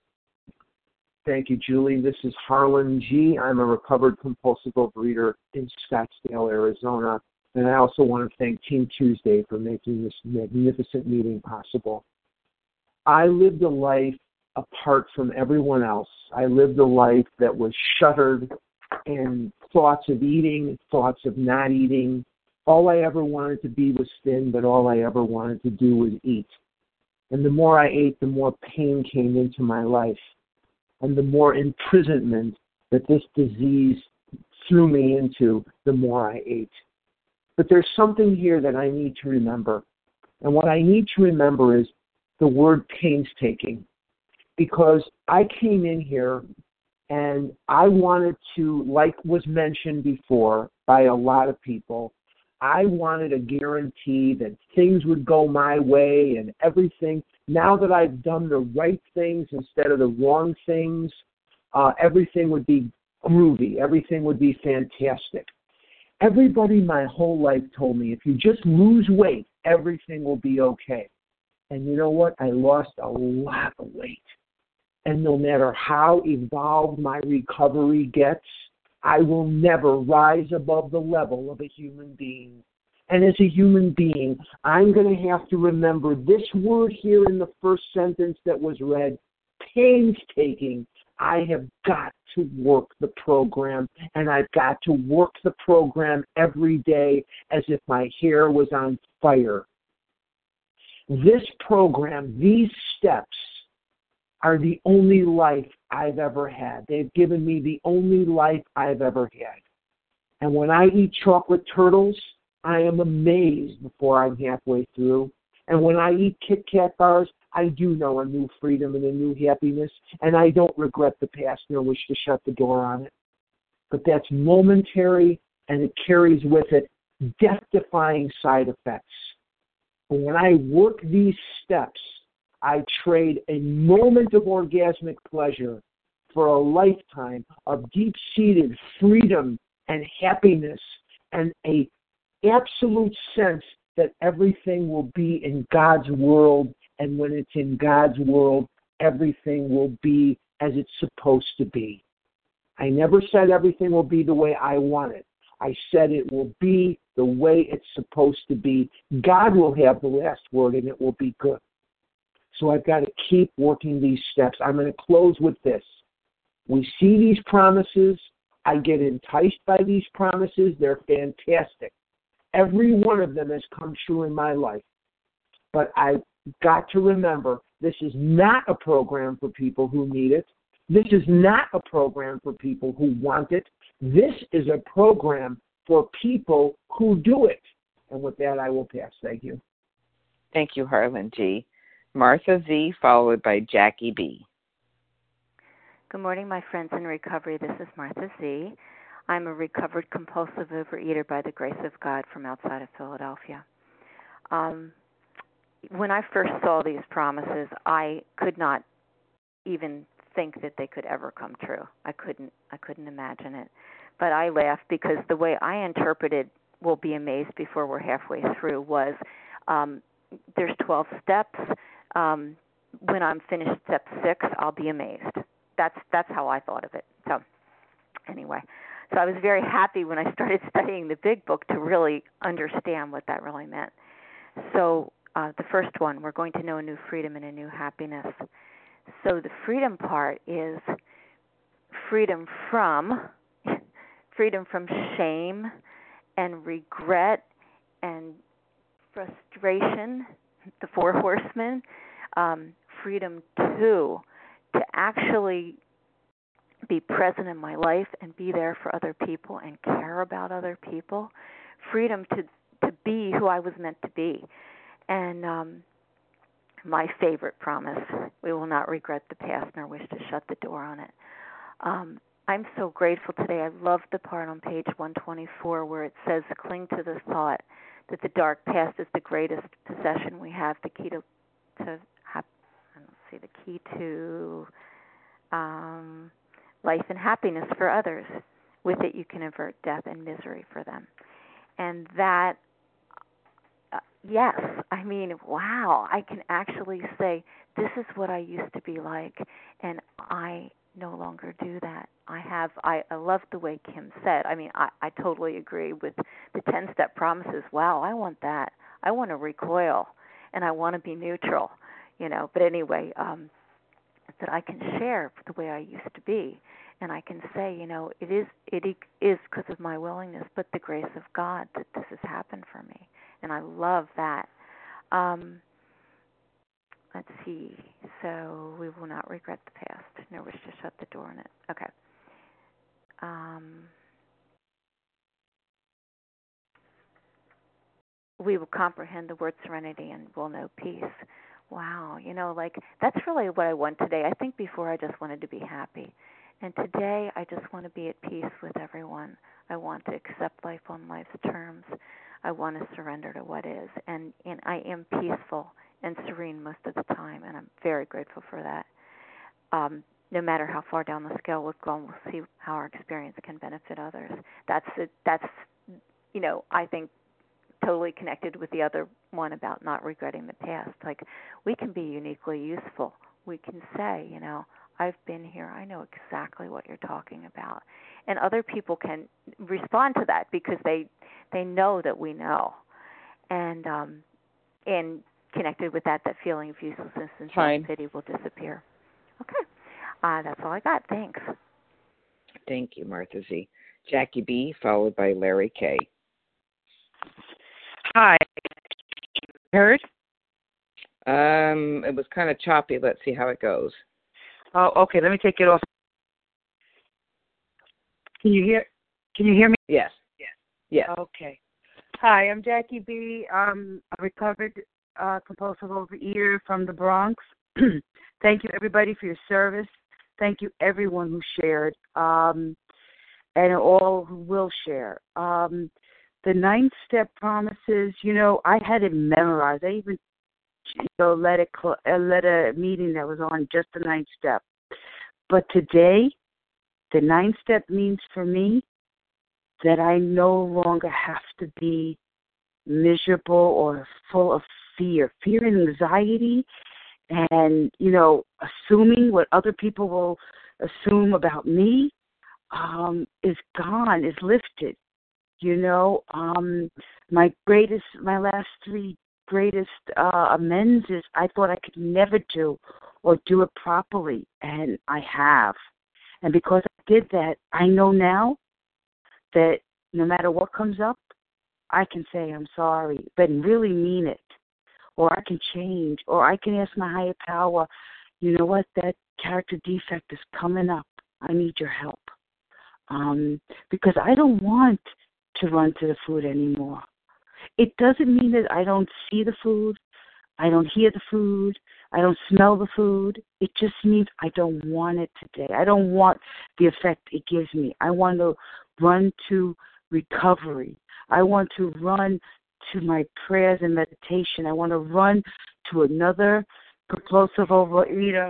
Thank you, Julie. This is Harlan G. I'm a recovered compulsive overeater in Scottsdale, Arizona. And I also want to thank Team Tuesday for making this magnificent meeting possible. I lived a life apart from everyone else. I lived a life that was shuttered in thoughts of eating, thoughts of not eating. All I ever wanted to be was thin, but all I ever wanted to do was eat. And the more I ate, the more pain came into my life, and the more imprisonment that this disease threw me into, the more I ate. But there's something here that I need to remember. And what I need to remember is the word painstaking. Because I came in here and I wanted to, like was mentioned before by a lot of people, I wanted a guarantee that things would go my way and everything. Now that I've done the right things instead of the wrong things, uh, everything would be groovy. Everything would be fantastic. Everybody my whole life told me, if you just lose weight, everything will be okay. And you know what? I lost a lot of weight. And no matter how evolved my recovery gets, I will never rise above the level of a human being. And as a human being, I'm going to have to remember this word here in the first sentence that was read, painstaking. I have got to work the program, and I've got to work the program every day as if my hair was on fire. This program, these steps, are the only life I've ever had. They've given me the only life I've ever had. And when I eat chocolate turtles, I am amazed before I'm halfway through. And when I eat Kit Kat bars, I do know a new freedom and a new happiness, and I don't regret the past nor wish to shut the door on it. But that's momentary, and it carries with it death-defying side effects. But when I work these steps, I trade a moment of orgasmic pleasure for a lifetime of deep-seated freedom and happiness and a absolute sense that everything will be in God's world, and when it's in God's world, everything will be as it's supposed to be. I never said everything will be the way I want it. I said it will be the way it's supposed to be. God will have the last word, and it will be good. So I've got to keep working these steps. I'm going to close with this. We see these promises. I get enticed by these promises. They're fantastic. Every one of them has come true in my life. But I've got to remember, this is not a program for people who need it. This is not a program for people who want it. This is a program for people who do it. And with that, I will pass. Thank you. Thank you, Harlan G. Martha Z, followed by Jackie B. Good morning, my friends in recovery. This is Martha Z. I'm a recovered compulsive overeater by the grace of God from outside of Philadelphia. Um, when I first saw these promises, I could not even think that they could ever come true. I couldn't. I couldn't imagine it. But I laughed because the way I interpreted "we'll be amazed before we're halfway through" was um, there's twelve steps. Um, when I'm finished step six, I'll be amazed. That's that's how I thought of it. So anyway, so I was very happy when I started studying the big book to really understand what that really meant. So uh, the first one, we're going to know a new freedom and a new happiness. So the freedom part is freedom from freedom from shame and regret and frustration, the four horsemen. Um, freedom to to actually be present in my life and be there for other people and care about other people. Freedom to, to be who I was meant to be. And um, my favorite promise, we will not regret the past nor wish to shut the door on it. Um, I'm so grateful today. I love the part on page one twenty-four where it says, cling to the thought that the dark past is the greatest possession we have, the key to, to have, let's see, the key to um, life and happiness for others. With it, you can avert death and misery for them. And that, uh, yes, I mean, wow, I can actually say, this is what I used to be like, and I no longer do that. I have, I, I love the way Kim said. I mean, I, I totally agree with the ten-step promises. Wow, I want that. I want to recoil, and I want to be neutral, you know. But anyway, um, that I can share the way I used to be, and I can say, you know, it is it is because of my willingness, but the grace of God that this has happened for me, and I love that. Um, let's see. So we will not regret the past, nor wish to shut the door on it. Okay. Um, we will comprehend the word serenity and will know peace. Wow, you know, like that's really what I want today. I think before I just wanted to be happy. And today I just want to be at peace with everyone. I want to accept life on life's terms. I want to surrender to what is. And, and I am peaceful and serene most of the time, and I'm very grateful for that. Um, no matter how far down the scale we've gone, we'll see how our experience can benefit others. That's, it, that's you know, I think totally connected with the other one about not regretting the past. Like, we can be uniquely useful. We can say, you know, I've been here. I know exactly what you're talking about. And other people can respond to that because they they know that we know. And um, and connected with that, that feeling of uselessness and self-pity will disappear. Okay. Uh, that's all I got. Thanks. Thank you, Martha Z. Jackie B, followed by Larry K. Hi. Heard? Um, it was kind of choppy. Let's see how it goes. Oh, okay. Let me take it off. Can you hear? Can you hear me? Yes. Yes. Yes. Okay. Hi, I'm Jackie B. I'm a recovered uh, compulsive overeater from the Bronx. Thank you, everybody, for your service. Thank you, everyone who shared, um, and all who will share. Um, the ninth step promises, you know, I had it memorized. I even you know, led, a, led a meeting that was on just the ninth step. But today, the ninth step means for me that I no longer have to be miserable or full of fear. Fear and anxiety and, you know, assuming what other people will assume about me um, is gone, is lifted. You know, um, my greatest, my last three greatest uh, amends is I thought I could never do or do it properly, and I have. And because I did that, I know now that no matter what comes up, I can say I'm sorry, but really mean it. Or I can change, or I can ask my higher power, you know what, that character defect is coming up. I need your help. Um, because I don't want to run to the food anymore. It doesn't mean that I don't see the food, I don't hear the food, I don't smell the food. It just means I don't want it today. I don't want the effect it gives me. I want to run to recovery. I want to run to my prayers and meditation. I want to run to another compulsive overeater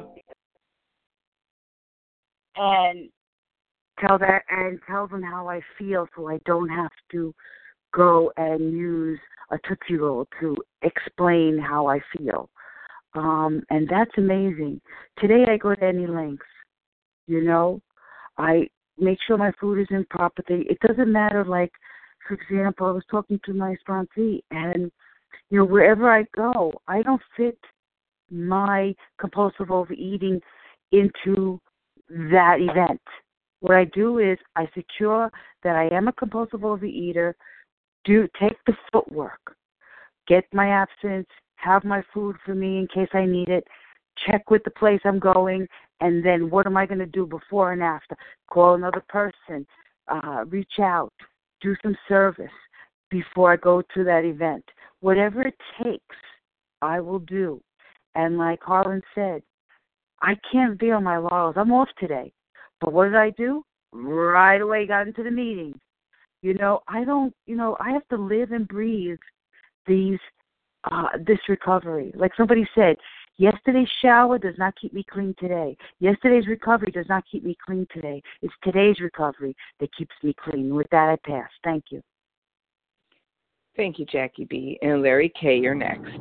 and tell that and tell them how I feel, so I don't have to go and use a Tootsie Roll to explain how I feel. Um, and that's amazing. Today I go to any lengths. You know, I make sure my food is in proper thing. It doesn't matter, like, for example, I was talking to my sponsee, and, you know, wherever I go, I don't fit my compulsive overeating into that event. What I do is I secure that I am a compulsive overeater, do take the footwork, get my abstinence, have my food for me in case I need it, check with the place I'm going, and then what am I going to do before and after? Call another person, uh, reach out, do some service before I go to that event. Whatever it takes, I will do. And like Harlan said, I can't veil my laurels. I'm off today. But what did I do? Right away got into the meeting. You know, I don't, you know, I have to live and breathe these, uh, this recovery. Like somebody said, yesterday's shower does not keep me clean today. Yesterday's recovery does not keep me clean today. It's today's recovery that keeps me clean. With that, I pass. Thank you. Thank you, Jackie B. And Larry K., you're next.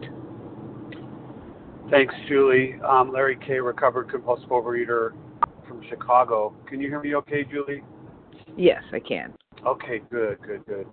Thanks, Julie. Um, Larry K., recovered compulsive overeater from Chicago. Can you hear me okay, Julie? Yes, I can. Okay, good, good, good.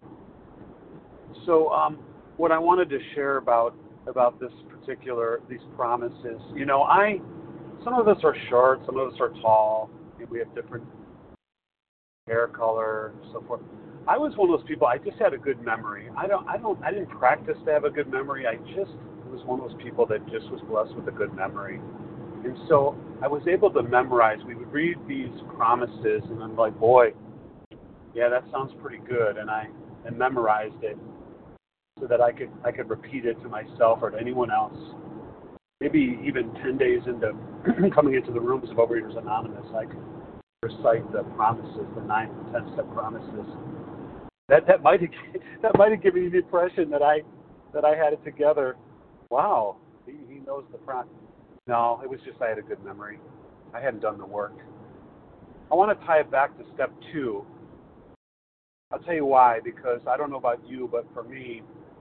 So um, what I wanted to share about about this particular, these promises, you know, I, some of us are short, some of us are tall, and we have different hair color and so forth. I was one of those people, I just had a good memory. I don't, I don't, I didn't practice to have a good memory. I just was one of those people that just was blessed with a good memory. And so I was able to memorize. We would read these promises, and I'm like, boy, yeah, that sounds pretty good. And I and memorized it so that I could I could repeat it to myself or to anyone else. Maybe even ten days into coming into the rooms of Overeaters Anonymous, I could recite the promises, the nine and ten-step promises. That that might have that might have given you the impression that I that I had it together. Wow, he, he knows the promise. No, it was just I had a good memory. I hadn't done the work. I want to tie it back to step two. I'll tell you why, because I don't know about you, but for me,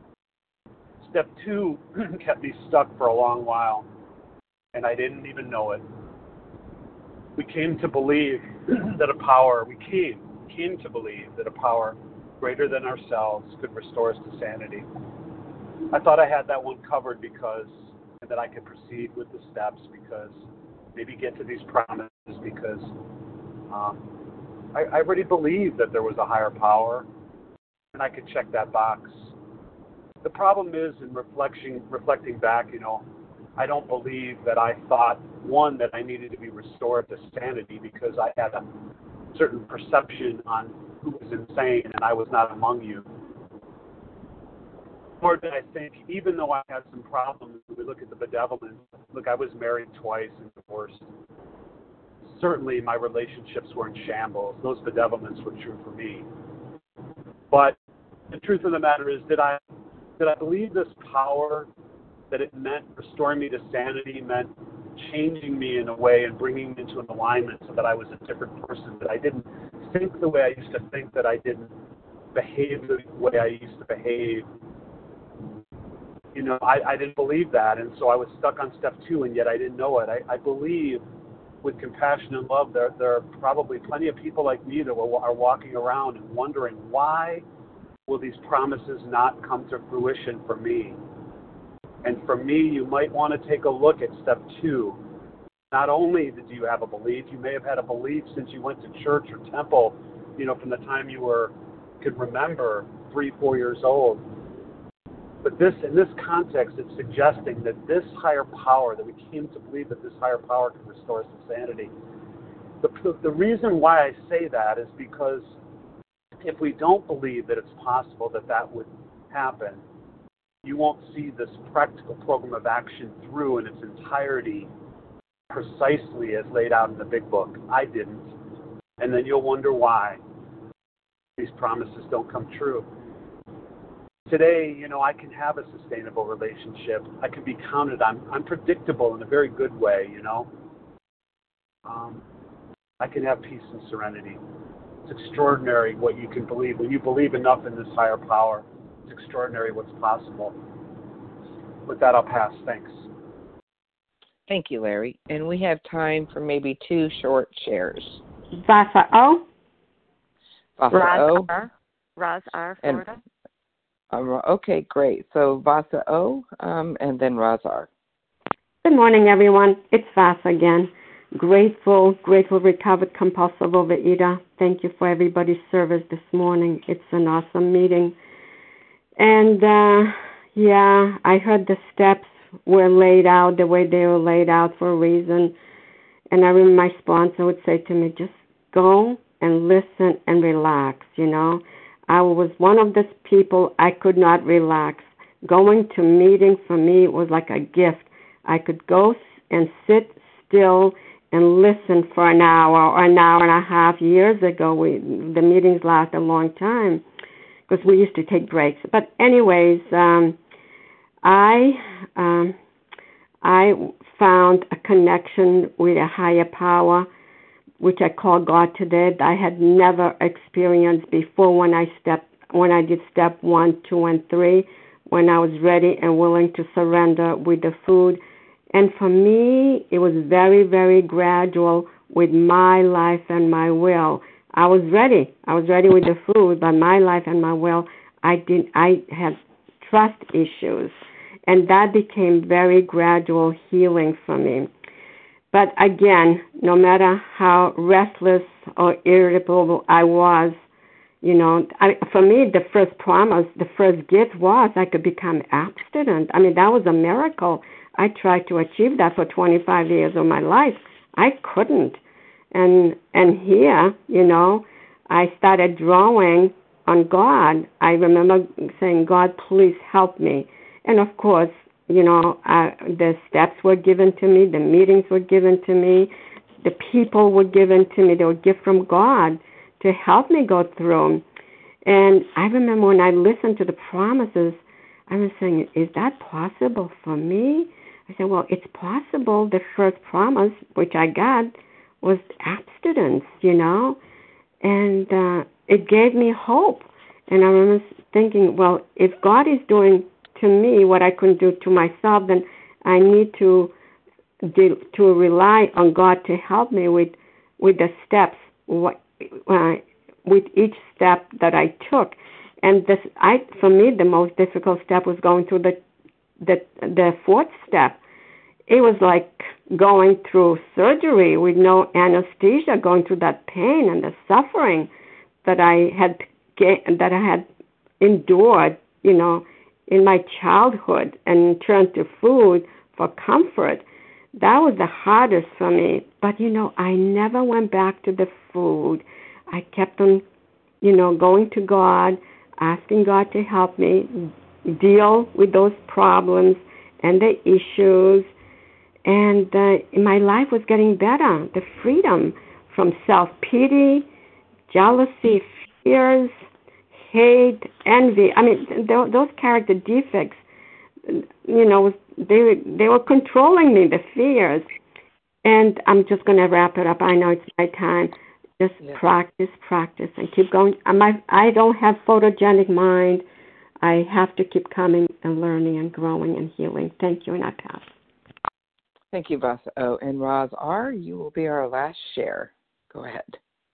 step two kept me stuck for a long while, and I didn't even know it. We came to believe that a power, we came, came to believe that a power greater than ourselves could restore us to sanity. I thought I had that one covered because and that I could proceed with the steps because maybe get to these promises because um, I, I already believed that there was a higher power and I could check that box. The problem is in reflection, reflecting back, you know, I don't believe that I thought, one, that I needed to be restored to sanity because I had a certain perception on who was insane and I was not among you. Or did I think, even though I had some problems, we look at the bedevilment, look, I was married twice and divorced. Certainly my relationships were in shambles. Those bedevilments were true for me. But the truth of the matter is, did I did I believe this power, that it meant restoring me to sanity, meant changing me in a way and bringing me into an alignment so that I was a different person, that I didn't think the way I used to think, that I didn't behave the way I used to behave. You know, I, I didn't believe that, and so I was stuck on step two, and yet I didn't know it. I, I believe with compassion and love, there, there are probably plenty of people like me that will, are walking around and wondering, why will these promises not come to fruition for me? And for me, you might want to take a look at step two. Not only did you have a belief, you may have had a belief since you went to church or temple, you know, from the time you were could remember, three, four years old. But this, in this context, it's suggesting that this higher power, that we came to believe that this higher power can restore us to sanity. The, the, the reason why I say that is because if we don't believe that it's possible that that would happen, you won't see this practical program of action through in its entirety precisely as laid out in the big book. I didn't. And then you'll wonder why these promises don't come true. Today, you know, I can have a sustainable relationship. I can be counted on. I'm predictable in a very good way, you know. Um, I can have peace and serenity. It's extraordinary what you can believe. When you believe enough in this higher power, it's extraordinary what's possible. With that, I'll pass. Thanks. Thank you, Larry. And we have time for maybe two short shares. Vasa O. Vasa Roz O. R. Roz R. And, Florida. um, okay, great. So Vasa O. Um, and then Roz R. Good morning, everyone. It's Vasa again. Grateful, grateful, recovered compulsive overeater. Thank you for everybody's service this morning. It's an awesome meeting. And, uh, yeah, I heard the steps were laid out the way they were laid out for a reason. And I remember my sponsor would say to me, just go and listen and relax, you know. I was one of those people, I could not relax. Going to meeting for me was like a gift. I could go and sit still and listen for an hour or an hour and a half. Years ago, we the meetings last a long time because we used to take breaks. But anyways, um, I um, I found a connection with a higher power, which I call God today, that I had never experienced before when I stepped when I did step one, two, and three, when I was ready and willing to surrender with the food. And for me, it was very, very gradual with my life and my will. I was ready. I was ready with the food, but my life and my will, I did. I had trust issues, and that became very gradual healing for me. But again, no matter how restless or irritable I was, you know, I, for me, the first promise, the first gift was I could become abstinent. I mean, that was a miracle. I tried to achieve that for twenty-five years of my life. I couldn't. And and here, you know, I started drawing on God. I remember saying, God, please help me. And of course, you know, uh, the steps were given to me, the meetings were given to me, the people were given to me. They were gifts from God to help me go through. And I remember when I listened to the promises, I was saying, is that possible for me? I said, well, it's possible. The first promise, which I got, was abstinence, you know, and uh, it gave me hope. And I remember thinking, well, if God is doing to me what I couldn't do to myself, then I need to do, to rely on God to help me with with the steps, what, uh, with each step that I took. And this, I, for me, the most difficult step was going through the the the fourth step. It was like going through surgery with no anesthesia, going through that pain and the suffering that I had that I had endured, you know, in my childhood, and turned to food for comfort. That was the hardest for me. But, you know, I never went back to the food. I kept on, you know, going to God, asking God to help me deal with those problems and the issues. And uh, my life was getting better. The freedom from self-pity, jealousy, fears, hate, envy. I mean, th- those character defects, you know, they they were controlling me, the fears. And I'm just going to wrap it up. I know it's my time. Just yeah. practice, practice, and keep going. I, I don't have photogenic mind. I have to keep coming and learning and growing and healing. Thank you, and I pass. Thank you, Vasa O. And Roz R., you will be our last share. Go ahead.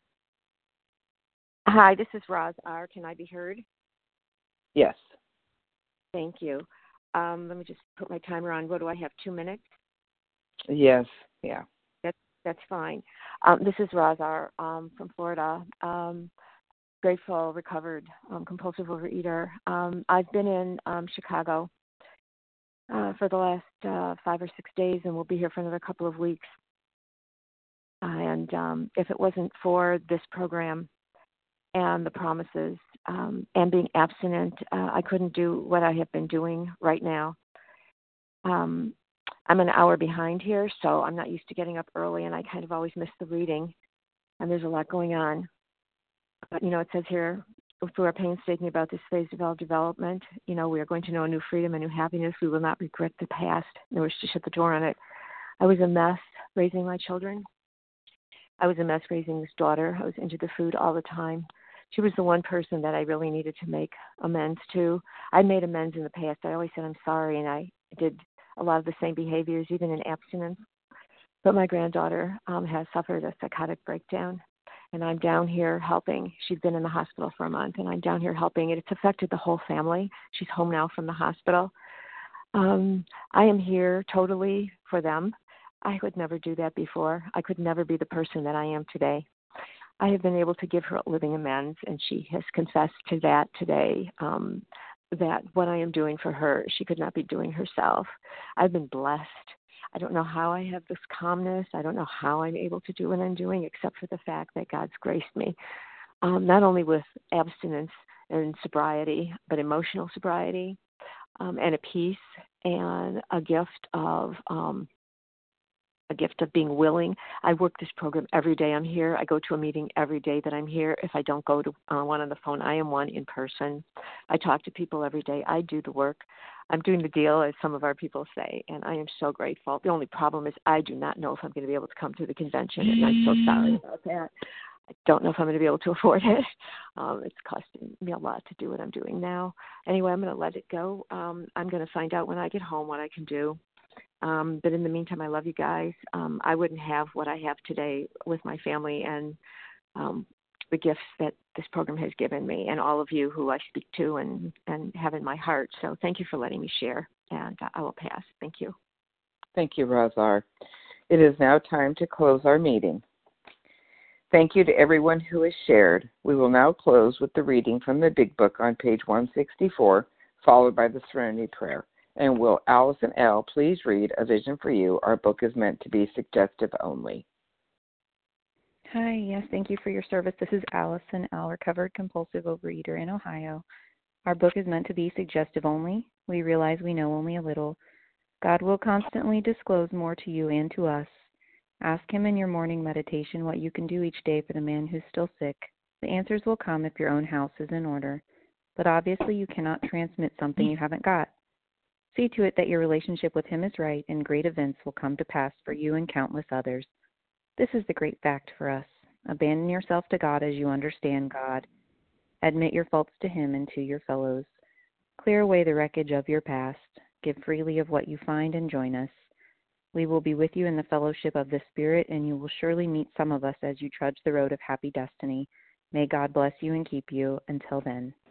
Hi, this is Roz R. Can I be heard? Yes. Thank you. Um, let me just put my timer on. What do I have, two minutes? Yes, yeah. That's, that's fine. Um, this is Roz R. Um, from Florida. Um, grateful, recovered, um, compulsive overeater. Um, I've been in um, Chicago uh, for the last uh, five or six days, and we'll be here for another couple of weeks. Uh, and um, if it wasn't for this program and the promises, um, and being abstinent, uh, I couldn't do what I have been doing right now. Um, I'm an hour behind here, so I'm not used to getting up early, and I kind of always miss the reading, and there's a lot going on. But, you know, it says here, through our painstaking about this phase of our development, you know, we are going to know a new freedom, a new happiness. We will not regret the past, nor wish to shut the door on it. I was a mess raising my children. I was a mess raising this daughter. I was into the food all the time. She was the one person that I really needed to make amends to. I made amends in the past. I always said I'm sorry, and I did a lot of the same behaviors, even in abstinence. But my granddaughter um, has suffered a psychotic breakdown, and I'm down here helping. She's been in the hospital for a month, and I'm down here helping, and it's affected the whole family. She's home now from the hospital. Um, I am here totally for them. I would never do that before. I could never be the person that I am today. I have been able to give her a living amends, and she has confessed to that today, um, that what I am doing for her, she could not be doing herself. I've been blessed. I don't know how I have this calmness. I don't know how I'm able to do what I'm doing, except for the fact that God's graced me, um, not only with abstinence and sobriety, but emotional sobriety, um, and a peace and a gift of um, a gift of being willing. I work this program every day I'm here. I go to a meeting every day that I'm here. If I don't go to uh, one on the phone, I am one in person. I talk to people every day. I do the work. I'm doing the deal, as some of our people say, and I am so grateful. The only problem is I do not know if I'm going to be able to come to the convention, and I'm so sorry about that. I don't know if I'm going to be able to afford it. Um, it's costing me a lot to do what I'm doing now. Anyway, I'm going to let it go. Um, I'm going to find out when I get home what I can do. Um, but in the meantime, I love you guys. Um, I wouldn't have what I have today with my family and um, the gifts that this program has given me, and all of you who I speak to and, and have in my heart. So thank you for letting me share, and uh, I will pass. Thank you. Thank you, Razar. It is now time to close our meeting. Thank you to everyone who has shared. We will now close with the reading from the Big Book on page one sixty-four, followed by the Serenity Prayer. And will Allison L. please read A Vision for You? Our book is meant to be suggestive only. Hi, yes, thank you for your service. This is Allison L., recovered compulsive overeater in Ohio. Our book is meant to be suggestive only. We realize we know only a little. God will constantly disclose more to you and to us. Ask Him in your morning meditation what you can do each day for the man who's still sick. The answers will come if your own house is in order. But obviously you cannot transmit something you haven't got. See to it that your relationship with Him is right, and great events will come to pass for you and countless others. This is the great fact for us. Abandon yourself to God as you understand God. Admit your faults to Him and to your fellows. Clear away the wreckage of your past. Give freely of what you find and join us. We will be with you in the fellowship of the Spirit, and you will surely meet some of us as you trudge the road of happy destiny. May God bless you and keep you. Until then.